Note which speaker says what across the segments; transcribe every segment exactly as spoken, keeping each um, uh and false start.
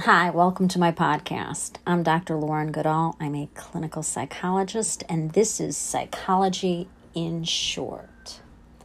Speaker 1: Hi, welcome to my podcast. I'm Doctor Lauren Goodall. I'm a clinical psychologist, and this is Psychology in Short.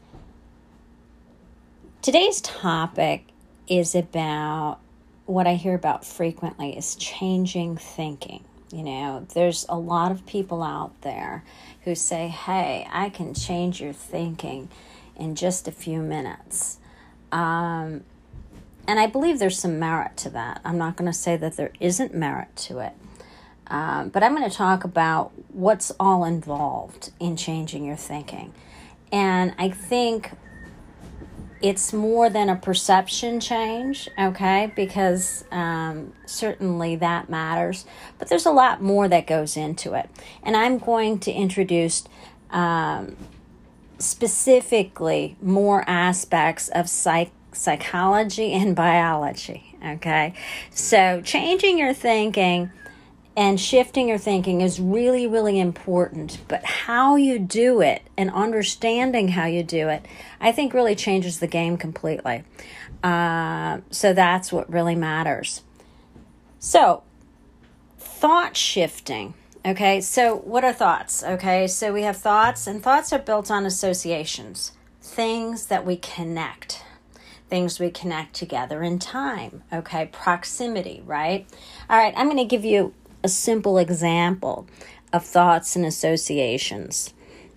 Speaker 1: Today's topic is about what I hear about frequently is changing thinking. You know, there's a lot of people out there who say, hey, I can change your thinking in just a few minutes. Um, And I believe there's some merit to that. I'm not going to say that there isn't merit to it. Um, but I'm going to talk about what's all involved in changing your thinking. And I think it's more than a perception change, okay? Because um, certainly that matters. But there's a lot more that goes into it. And I'm going to introduce um, specifically more aspects of psych. psychology and biology, okay? So changing your thinking and shifting your thinking is really, really important, but how you do it and understanding how you do it, I think really changes the game completely. Uh, so that's what really matters. So thought shifting, okay? So what are thoughts, okay? So we have thoughts, and thoughts are built on associations, things that we connect. Things we connect together in time, okay? Proximity, right? All right, I'm going to give you a simple example of thoughts and associations.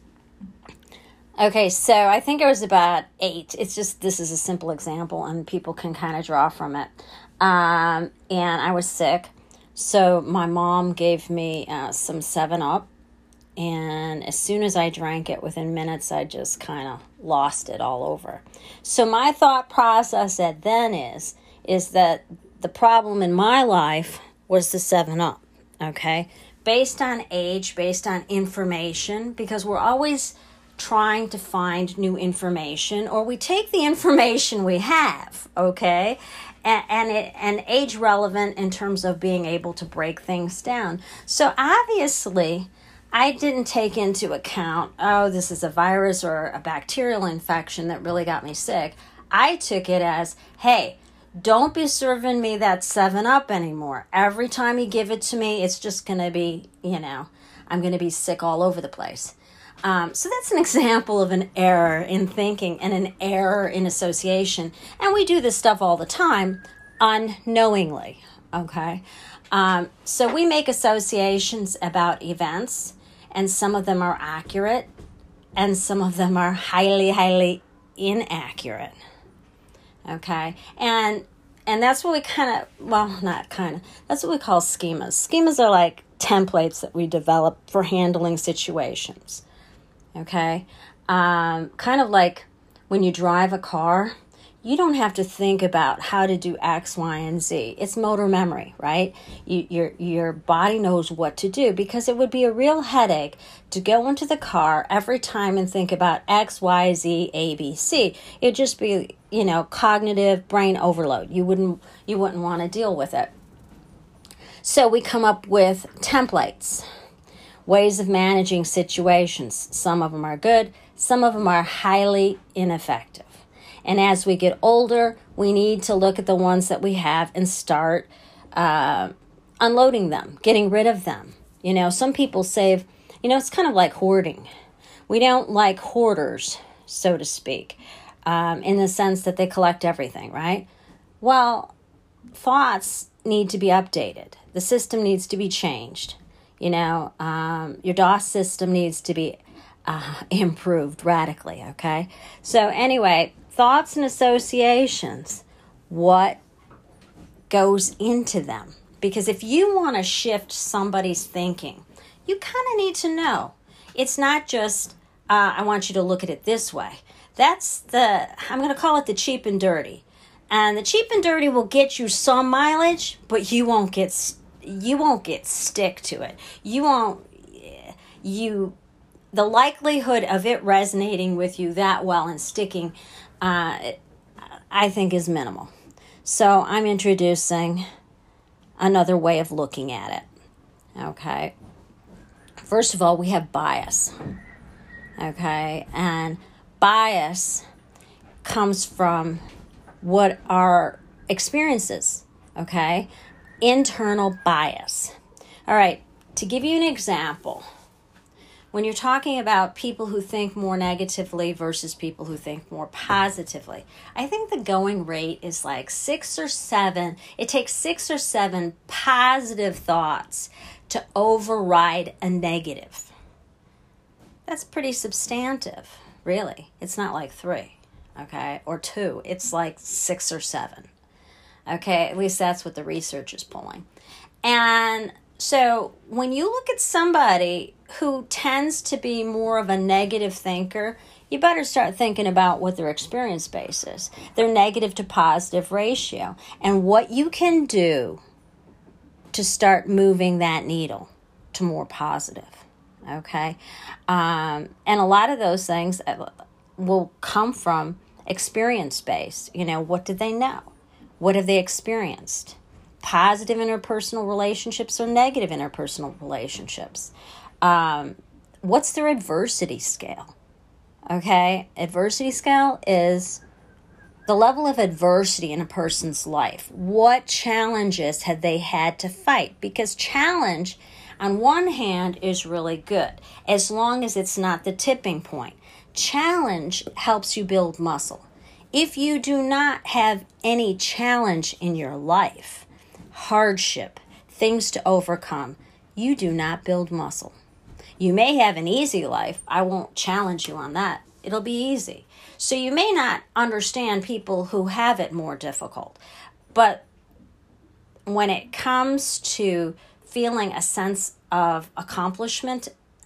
Speaker 1: Okay, so I think it was about eight. It's just, this is a simple example, and people can kind of draw from it. Um, and I was sick, so my mom gave me uh, some seven up. And as soon as I drank it, within minutes, I just kind of lost it all over. So my thought process at then is, is that the problem in my life was the seven up, okay? Based on age, based on information, because we're always trying to find new information, or we take the information we have, okay? And, and, it, and age relevant in terms of being able to break things down. So obviously, I didn't take into account, oh, this is a virus or a bacterial infection that really got me sick. I took it as, hey, don't be serving me that seven up anymore. Every time you give it to me, it's just going to be, you know, I'm going to be sick all over the place. Um, so that's an example of an error in thinking and an error in association. And we do this stuff all the time unknowingly, okay? Um, so we make associations about events, and some of them are accurate, and some of them are highly, highly inaccurate, okay? And and that's what we kind of, well, not kind of, that's what we call schemas. Schemas are like templates that we develop for handling situations, okay? Um, kind of like when you drive a car, you don't have to think about how to do X, Y, and Z. It's motor memory, right? You, your your body knows what to do, because it would be a real headache to go into the car every time and think about X, Y, Z, A, B, C. It'd just be, you know, cognitive brain overload. You wouldn't you wouldn't want to deal with it. So we come up with templates, ways of managing situations. Some of them are good. Some of them are highly ineffective. And as we get older, we need to look at the ones that we have and start uh, unloading them, getting rid of them. You know, some people save, you know, it's kind of like hoarding. We don't like hoarders, so to speak, um, in the sense that they collect everything, right? Well, thoughts need to be updated. The system needs to be changed. You know, um, your DOS system needs to be uh, improved radically, okay? So anyway, thoughts and associations, what goes into them? Because if you want to shift somebody's thinking, you kind of need to know. It's not just, uh, I want you to look at it this way. That's the, I'm going to call it the cheap and dirty. And the cheap and dirty will get you some mileage, but you won't get, you won't get stick to it. You won't, you, the likelihood of it resonating with you that well and sticking, uh, I think is minimal. So I'm introducing another way of looking at it. Okay. First of all, we have bias. Okay. And bias comes from what our experiences, okay? internal bias. All right, to give you an example, when you're talking about people who think more negatively versus people who think more positively, I think the going rate is like six or seven. It takes six or seven positive thoughts to override a negative. That's pretty substantive, really. It's not like three, okay, or two. It's like six or seven, okay? At least that's what the research is pulling. And so when you look at somebody who tends to be more of a negative thinker, you better start thinking about what their experience base is, their negative to positive ratio, and what you can do to start moving that needle to more positive, okay? Um, and a lot of those things will come from experience base. You know, what did they know? What have they experienced? Positive interpersonal relationships or negative interpersonal relationships? Um, what's their adversity scale? Okay, adversity scale is the level of adversity in a person's life. What challenges have they had to fight? Because challenge, on one hand, is really good, as long as it's not the tipping point. Challenge helps you build muscle. If you do not have any challenge in your life, hardship, things to overcome, you do not build muscle. You may have an easy life. I won't challenge you on that. It'll be easy. So you may not understand people who have it more difficult. But when it comes to feeling a sense of accomplishment,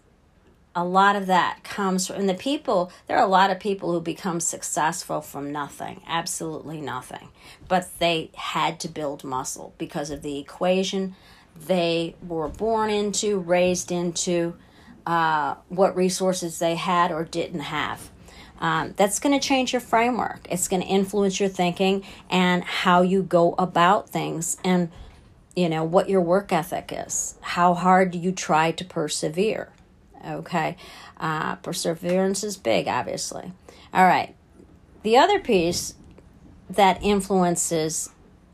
Speaker 1: a lot of that comes from the people. There are a lot of people who become successful from nothing, absolutely nothing. But they had to build muscle because of the equation they were born into, raised into, uh, what resources they had or didn't have. Um, that's going to change your framework. It's going to influence your thinking and how you go about things, and, you know, what your work ethic is. How hard do you try to persevere? Okay. Uh, perseverance is big, obviously. All right. The other piece that influences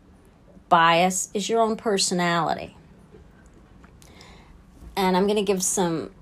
Speaker 1: bias is your own personality. And I'm going to give some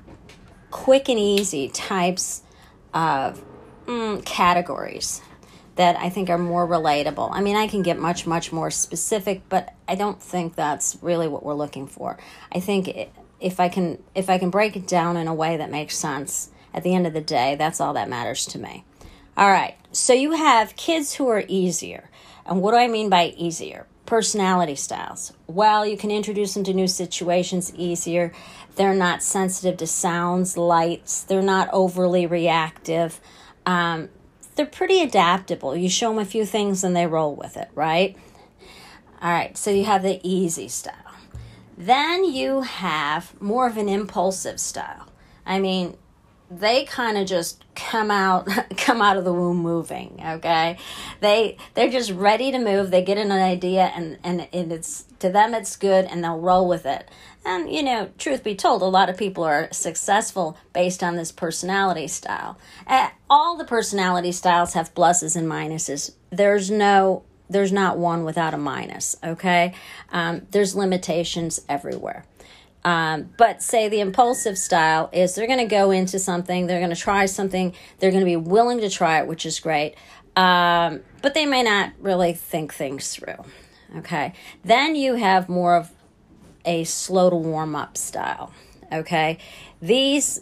Speaker 1: quick and easy types of mm, categories that I think are more relatable. I mean, I can get much, much more specific, but I don't think that's really what we're looking for. I think it, if I can if I can break it down in a way that makes sense, at the end of the day, that's all that matters to me. All right, so you have kids who are easier. And what do I mean by easier? Personality styles. Well, you can introduce them to new situations easier. They're not sensitive to sounds, lights. They're not overly reactive. Um, they're pretty adaptable. You show them a few things and they roll with it, right? All right, so you have the easy style. Then you have more of an impulsive style. I mean, they kind of just come out come out of the womb moving, okay? They they're just ready to move. They get an idea and, and, and it's to them it's good and they'll roll with it. And, you know, truth be told, a lot of people are successful based on this personality style. Uh, all the personality styles have pluses and minuses. There's no There's not one without a minus, okay? Um, there's limitations everywhere. Um, but say the impulsive style is they're going to go into something, they're going to try something, they're going to be willing to try it, which is great, um, but they may not really think things through, okay? Then you have more of a slow to warm up style, okay? These,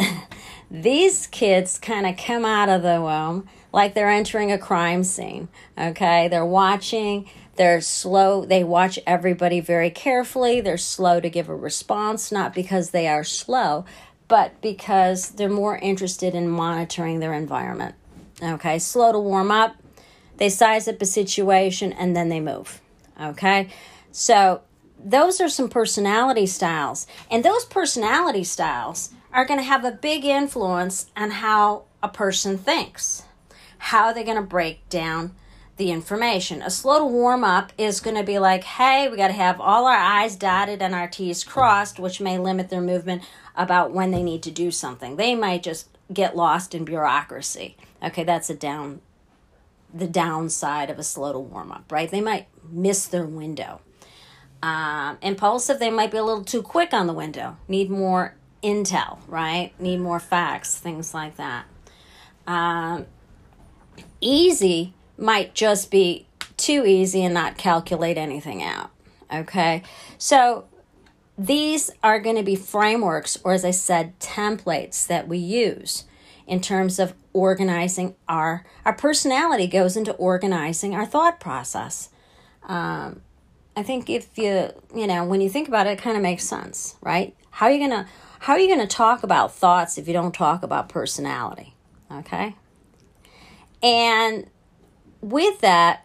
Speaker 1: these kids kind of come out of the womb like they're entering a crime scene, okay? They're watching, they're slow, they watch everybody very carefully, they're slow to give a response, not because they are slow, but because they're more interested in monitoring their environment, okay? Slow to warm up, they size up a situation, and then they move, okay? So those are some personality styles, and those personality styles are going to have a big influence on how a person thinks. How are they going to break down the information? A slow to warm up is going to be like, hey, we got to have all our I's dotted and our T's crossed, which may limit their movement about when they need to do something. They might just get lost in bureaucracy. Okay, that's a down, the downside of a slow to warm up, right? They might miss their window. Um, impulsive, they might be a little too quick on the window, need more intel, right? Need more facts, things like that. Um, easy might just be too easy and not calculate anything out, okay? So these are going to be frameworks, or as I said, templates that we use in terms of organizing our, our personality goes into organizing our thought process. Um, I think if you, you know, when you think about it, it kind of makes sense, right? How are you going to, how are you going to talk about thoughts if you don't talk about personality? Okay. And with that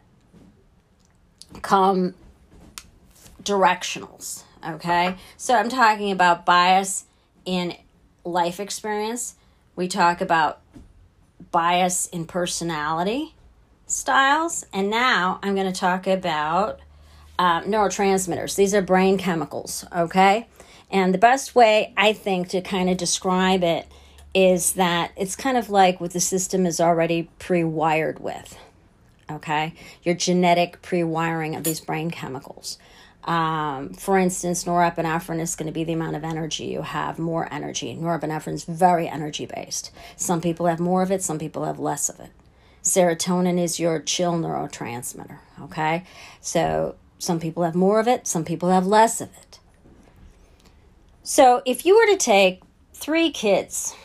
Speaker 1: come directionals. Okay. So I'm talking about bias in life experience. We talk about bias in personality styles. And now I'm going to talk about um, neurotransmitters. These are brain chemicals. Okay. And the best way, I think, to kind of describe it is that it's kind of like what the system is already pre-wired with, okay? Your genetic pre-wiring of these brain chemicals. Um, for instance, norepinephrine is going to be the amount of energy you have, more energy. Norepinephrine is very energy-based. Some people have more of it, some people have less of it. Serotonin is your chill neurotransmitter, okay? So some people have more of it, some people have less of it. So if you were to take three kids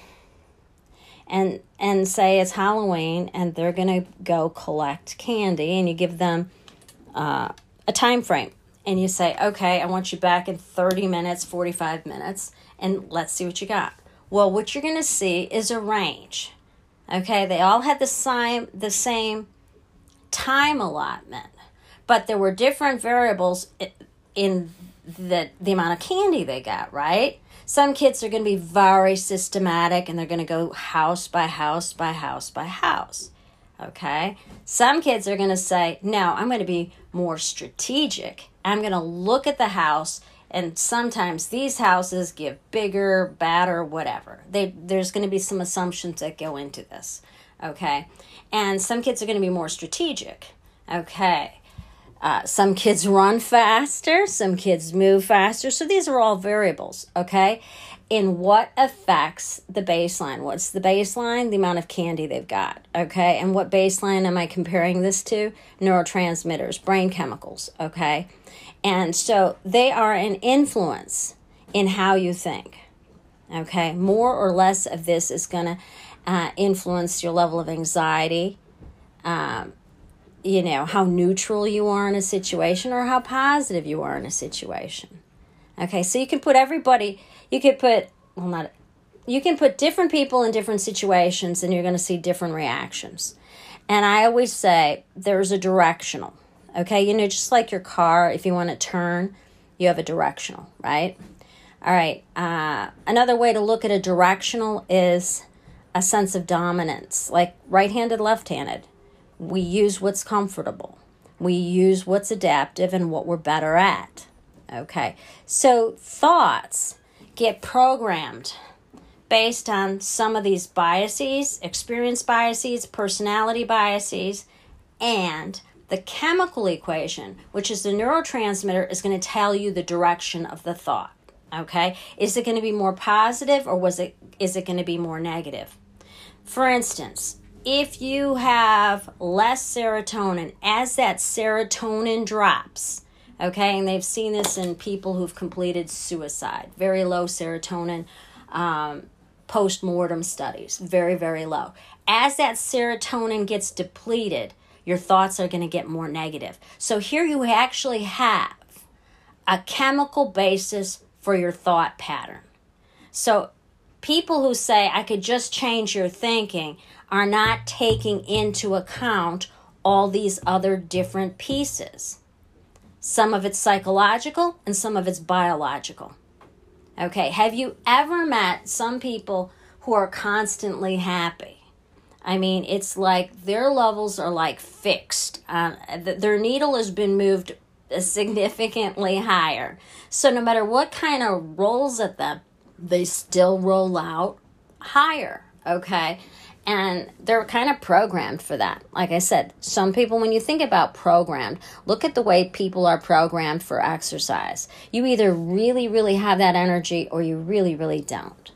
Speaker 1: and and say it's Halloween and they're going to go collect candy, and you give them uh, a time frame, and you say, okay, I want you back in thirty minutes, forty-five minutes, and let's see what you got. Well, what you're going to see is a range. Okay, they all had the same, the same time allotment, but there were different variables in the the amount of candy they got, right? Some kids are going to be very systematic and they're going to go house by house by house by house, okay? Some kids are going to say, no, I'm going to be more strategic. I'm going to look at the house, and sometimes these houses give bigger, badder, whatever. They, there's going to be some assumptions that go into this, okay? And some kids are going to be more strategic, okay? Uh, some kids run faster, some kids move faster. So these are all variables, okay? In what affects the baseline? What's the baseline? The amount of candy they've got, okay? And what baseline am I comparing this to? Neurotransmitters, brain chemicals, okay? And so they are an influence in how you think, okay? More or less of this is going to uh, influence your level of anxiety, um, you know, how neutral you are in a situation or how positive you are in a situation. Okay, so you can put everybody, you could put, well, not, you can put different people in different situations and you're going to see different reactions. And I always say there's a directional, okay? You know, just like your car, if you want to turn, you have a directional, right? All right, uh, another way to look at a directional is a sense of dominance, like right-handed, left-handed. We use what's comfortable. We use what's adaptive and what we're better at. Okay, so thoughts get programmed based on some of these biases, experience biases, personality biases, and the chemical equation, which is the neurotransmitter, is going to tell you the direction of the thought. Okay, is it going to be more positive or was it is it going to be more negative? For instance, if you have less serotonin, as that serotonin drops, okay, and they've seen this in people who've completed suicide, very low serotonin um, post-mortem studies, very, very low. As that serotonin gets depleted, your thoughts are going to get more negative. So here you actually have a chemical basis for your thought pattern. So people who say, I could just change your thinking, are not taking into account all these other different pieces. Some of it's psychological and some of it's biological. Okay, have you ever met some people who are constantly happy? I mean, it's like their levels are like fixed. Uh, their needle has been moved significantly higher. So no matter what kind of rolls at them, they still roll out higher, okay? And they're kind of programmed for that. Like I said, some people, when you think about programmed, look at the way people are programmed for exercise. You either really, really have that energy or you really, really don't.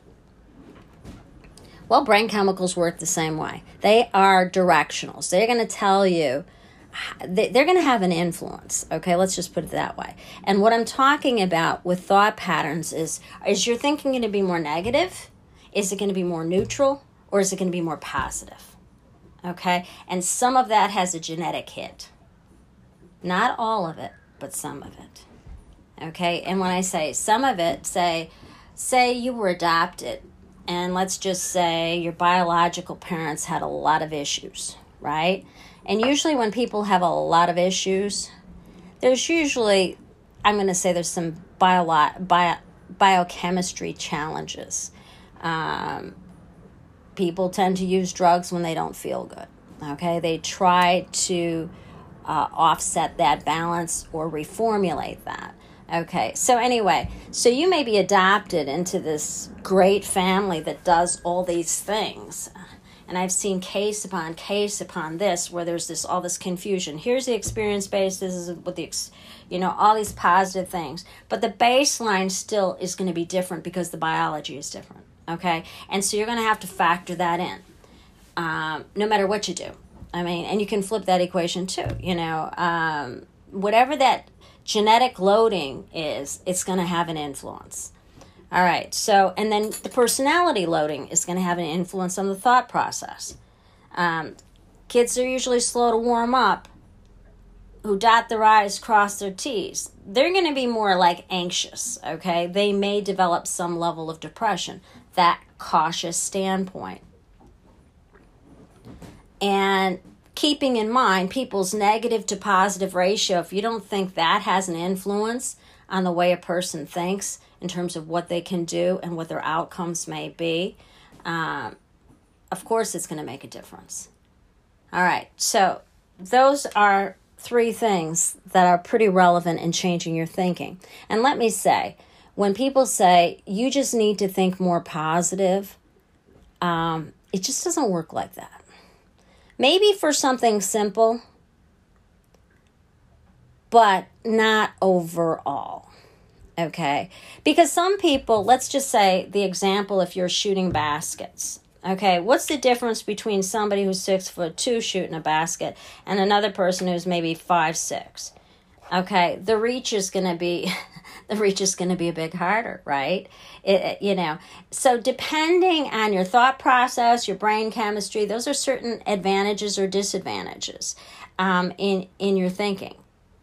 Speaker 1: Well, brain chemicals work the same way. They are directional. So they're going to tell you, they're going to have an influence. Okay, let's just put it that way. And what I'm talking about with thought patterns is, is your thinking going to be more negative? Is it going to be more neutral? Or is it going to be more positive? Okay? And some of that has a genetic hit. Not all of it, but some of it. Okay? And when I say some of it, say, say you were adopted, and let's just say your biological parents had a lot of issues, right? And usually when people have a lot of issues, there's usually, I'm going to say there's some bio, bio, biochemistry challenges. Um... People tend to use drugs when they don't feel good, okay? They try to uh, offset that balance or reformulate that, okay? So anyway, so you may be adopted into this great family that does all these things. And I've seen case upon case upon this where there's this all this confusion. Here's the experience base, this is what the, you know, all these positive things. But the baseline still is going to be different because the biology is different. Okay, and so you're going to have to factor that in, um, no matter what you do. I mean, and you can flip that equation too. You know, um, whatever that genetic loading is, it's going to have an influence. All right, so, and then the personality loading is going to have an influence on the thought process. Um, kids are usually slow to warm up, who dot their I's, cross their T's. They're going to be more like anxious, okay? They may develop some level of depression, that cautious standpoint. And keeping in mind people's negative to positive ratio, if you don't think that has an influence on the way a person thinks in terms of what they can do and what their outcomes may be, um, of course it's going to make a difference. All right, so those are three things that are pretty relevant in changing your thinking. And let me say, when people say, you just need to think more positive, um, it just doesn't work like that. Maybe for something simple, but not overall, okay? Because some people, let's just say the example, if you're shooting baskets, okay, what's the difference between somebody who's six foot two shooting a basket and another person who's maybe five, six? Okay, the reach is going to be, the reach is going to be a bit harder, right? It, you know, so depending on your thought process, your brain chemistry, those are certain advantages or disadvantages um, in, in your thinking.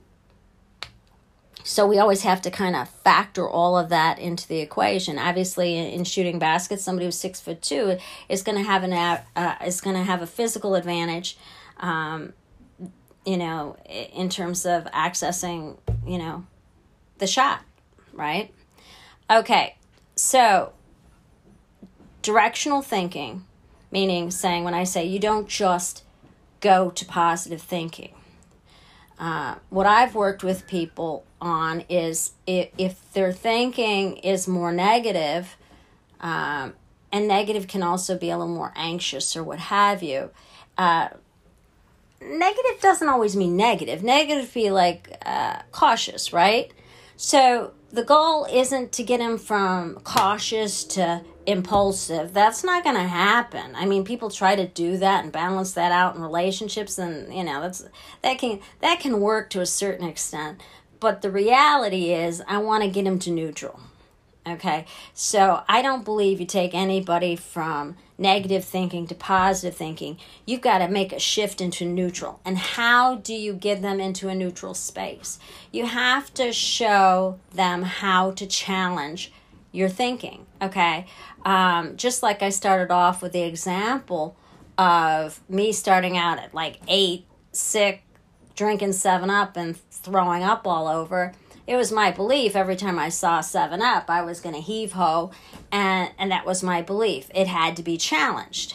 Speaker 1: So we always have to kind of factor all of that into the equation. Obviously, in, in shooting baskets, somebody who's six foot two is going to have an uh, is going to have a physical advantage, um, you know, in terms of accessing, you know, the shot, right? Okay, so directional thinking, meaning saying when I say you don't just go to positive thinking. Uh, what I've worked with people on is if, if their thinking is more negative, um, and negative can also be a little more anxious or what have you. Uh, negative doesn't always mean negative. Negative be like uh, cautious, right? So the goal isn't to get him from cautious to impulsive. That's not going to happen. I mean, people try to do that and balance that out in relationships, and you know that's that can that can work to a certain extent. But the reality is, I want to get him to neutral. Okay, so I don't believe you take anybody from negative thinking to positive thinking. You've got to make a shift into neutral. And how do you get them into a neutral space? You have to show them how to challenge your thinking, okay? Um, just like I started off with the example of me starting out at like eight, sick, drinking seven up and throwing up all over. It was my belief every time I saw seven up, I was going to heave-ho, and, and that was my belief. It had to be challenged.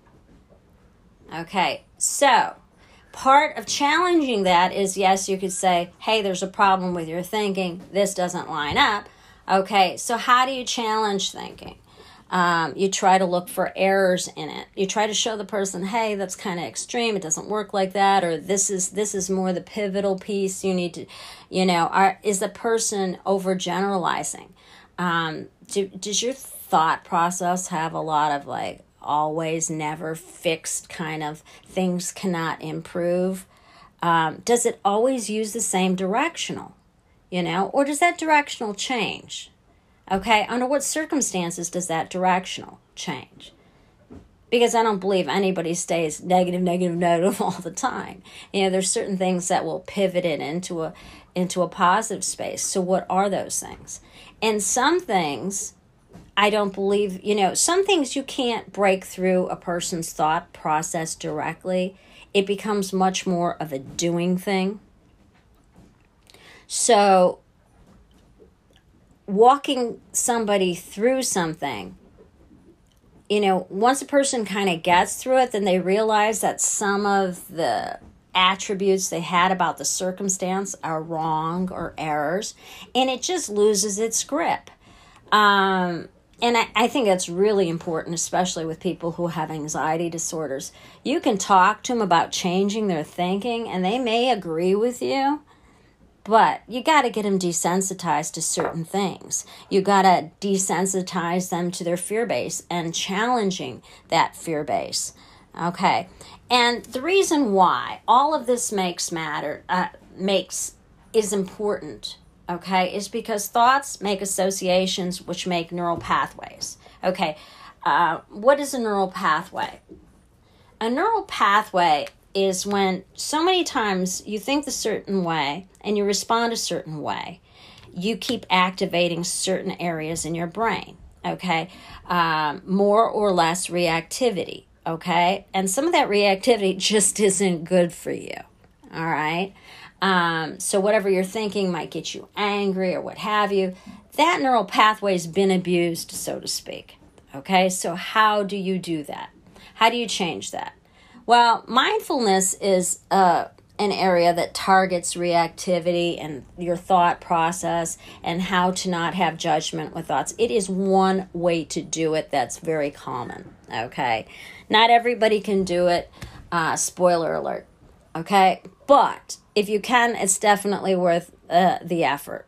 Speaker 1: Okay, so part of challenging that is, yes, you could say, hey, there's a problem with your thinking. This doesn't line up. Okay, so how do you challenge thinking? Um, you try to look for errors in it. You try to show the person, hey, that's kind of extreme. It doesn't work like that. Or this is this is more the pivotal piece. You need to, you know, are, is the person overgeneralizing? Um, do, does your thought process have a lot of like always, never, fixed kind of things cannot improve? Um, does it always use the same directional, you know, or does that directional change? Okay, under what circumstances does that directional change? Because I don't believe anybody stays negative, negative, negative all the time. You know, there's certain things that will pivot it into a into a positive space. So what are those things? And some things, I don't believe, you know, some things you can't break through a person's thought process directly. It becomes much more of a doing thing. So walking somebody through something, you know, once a person kind of gets through it, then they realize that some of the attributes they had about the circumstance are wrong or errors, and it just loses its grip. Um, and I, I think that's really important, especially with people who have anxiety disorders. You can talk to them about changing their thinking, and they may agree with you, but you got to get them desensitized to certain things. You got to desensitize them to their fear base and challenging that fear base. Okay. And the reason why all of this makes matter, uh, makes, is important, okay, is because thoughts make associations which make neural pathways. Okay. Uh, what is a neural pathway? A neural pathway is when so many times you think a certain way and you respond a certain way, you keep activating certain areas in your brain, okay? Um, more or less reactivity, okay? And some of that reactivity just isn't good for you, all right? Um, so whatever you're thinking might get you angry or what have you. That neural pathway's been abused, so to speak, okay? So how do you do that? How do you change that? Well, mindfulness is uh, an area that targets reactivity and your thought process and how to not have judgment with thoughts. It is one way to do it that's very common, okay? Not everybody can do it, uh, spoiler alert, okay? But if you can, it's definitely worth uh, the effort.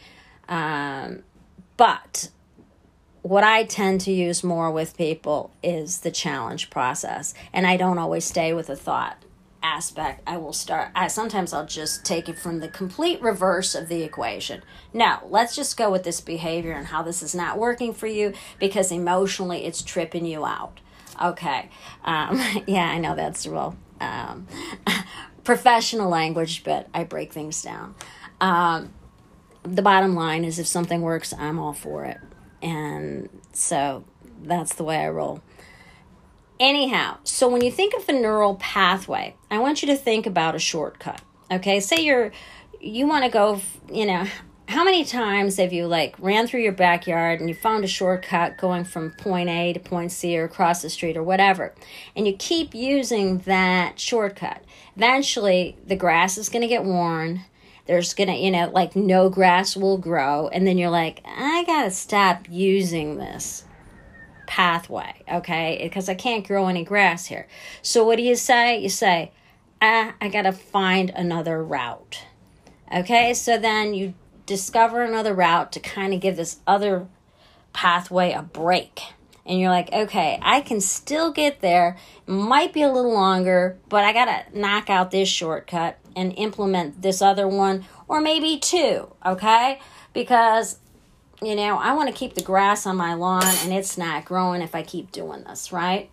Speaker 1: Um, but what I tend to use more with people is the challenge process. And I don't always stay with the thought aspect. I will start, I sometimes I'll just take it from the complete reverse of the equation. No, let's just go with this behavior and how this is not working for you because emotionally it's tripping you out. Okay. Um, yeah, I know that's real um, professional language, but I break things down. Um, the bottom line is if something works, I'm all for it. And so that's the way I roll. Anyhow, so when you think of a neural pathway, I want you to think about a shortcut. Okay, say you're, you want to go, you know, how many times have you like ran through your backyard and you found a shortcut going from point A to point C or across the street or whatever, and you keep using that shortcut. Eventually, the grass is going to get worn. There's going to, you know, like no grass will grow. And then you're like, I got to stop using this pathway, okay? Because I can't grow any grass here. So what do you say? You say, ah, I got to find another route. Okay? So then you discover another route to kind of give this other pathway a break. And you're like, okay, I can still get there. It might be a little longer, but I got to knock out this shortcut and implement this other one, or maybe two, okay? Because, you know, I want to keep the grass on my lawn and it's not growing if I keep doing this, right?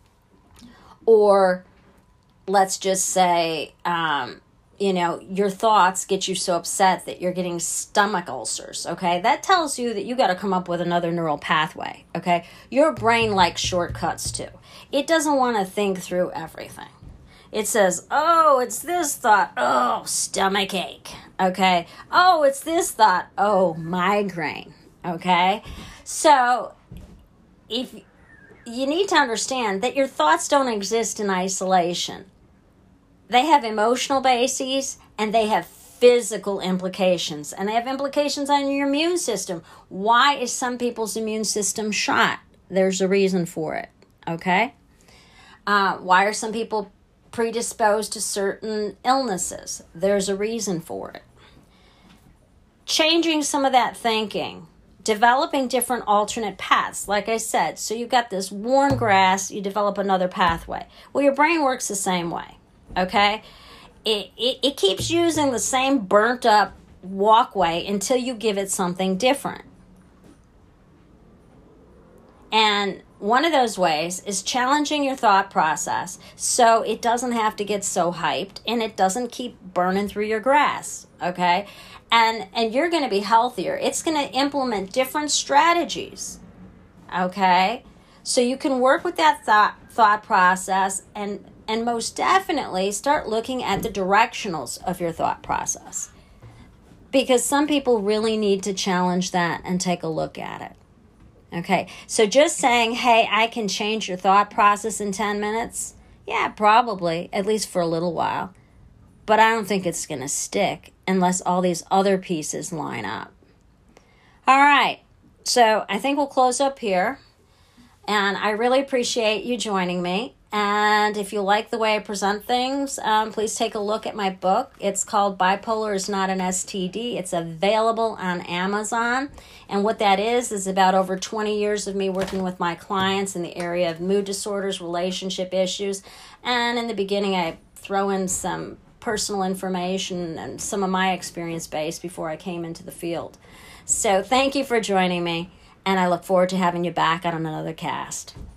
Speaker 1: Or let's just say, um, you know, your thoughts get you so upset that you're getting stomach ulcers, okay? That tells you that you got to come up with another neural pathway, okay? Your brain likes shortcuts too. It doesn't want to think through everything. It says, oh, it's this thought. Oh, stomach ache. Okay. Oh, it's this thought. Oh, migraine. Okay. So if you need to understand that your thoughts don't exist in isolation. They have emotional bases and they have physical implications. And they have implications on your immune system. Why is some people's immune system shot? There's a reason for it, okay? Uh, why are some people predisposed to certain illnesses? There's a reason for it. Changing some of that thinking, developing different alternate paths, like I said. So you've got this worn grass, you develop another pathway. Well, your brain works the same way, okay? It, it, it keeps using the same burnt up walkway until you give it something different. And one of those ways is challenging your thought process so it doesn't have to get so hyped and it doesn't keep burning through your grass, okay? And and you're going to be healthier. It's going to implement different strategies, okay? So you can work with that thought thought process and and most definitely start looking at the directionals of your thought process. Because some people really need to challenge that and take a look at it. Okay, so just saying, hey, I can change your thought process in ten minutes, yeah, probably, at least for a little while. But I don't think it's going to stick unless all these other pieces line up. All right, so I think we'll close up here. And I really appreciate you joining me. And if you like the way I present things, um, please take a look at my book. It's called Bipolar is Not an S T D. It's available on Amazon. And what that is, is about over twenty years of me working with my clients in the area of mood disorders, relationship issues. And in the beginning, I throw in some personal information and some of my experience base before I came into the field. So thank you for joining me. And I look forward to having you back on another cast.